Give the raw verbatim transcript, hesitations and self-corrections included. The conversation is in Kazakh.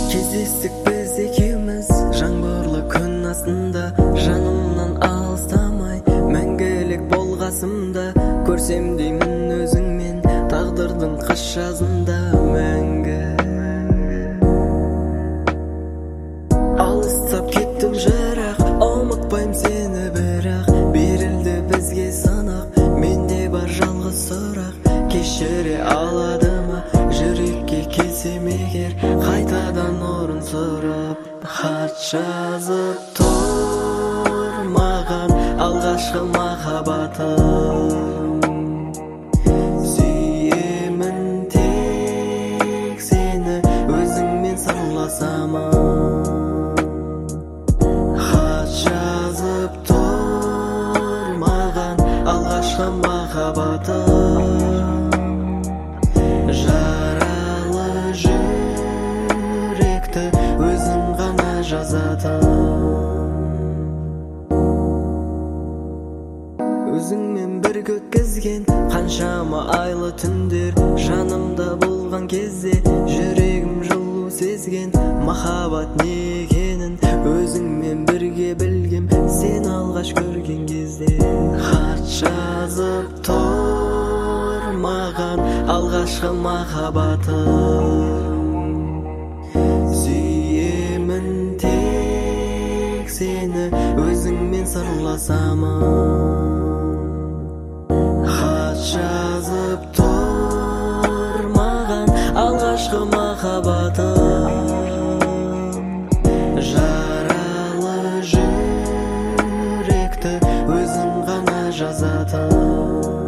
Кездестік біз екеуміз жаңбырлы күн астында, жанымнан алыстамай мәңгілік болғасымда. Көрсем деймін өзіңмен тағдырдың қыс жазында мәңгі. Алыстап кеттім жырақ, ұмытпайым сені бірақ. Берілді бізге санақ, менде бар жалғыз сұрақ. Кешіре алады ма жүрекке келсем егер, қайтадан орын сұрап. Хат жазып тұр маған алғашқы махаббатым. Сүйемін тек сені, өзіңмен сырласамын. Хат жазып тұр маған алғашқы махаббатым. Жаралы жүректі өзің ғана жазатын. Өзіңмен бірге өткізген қаншама айлы түндер, жанымда болған кезде жүрегім жылу сезген. Махаббат не екенін өзіңмен бірге білгем, сен алғаш көрген кезде. Хат жазып тұр маған алғашқы махаббатым. Сүйемін тек сені, өзіңмен сырласамын. Хат жазып тұр маған алғашқы махаббатым. Жаралы жүректі өзің ғана жазатын.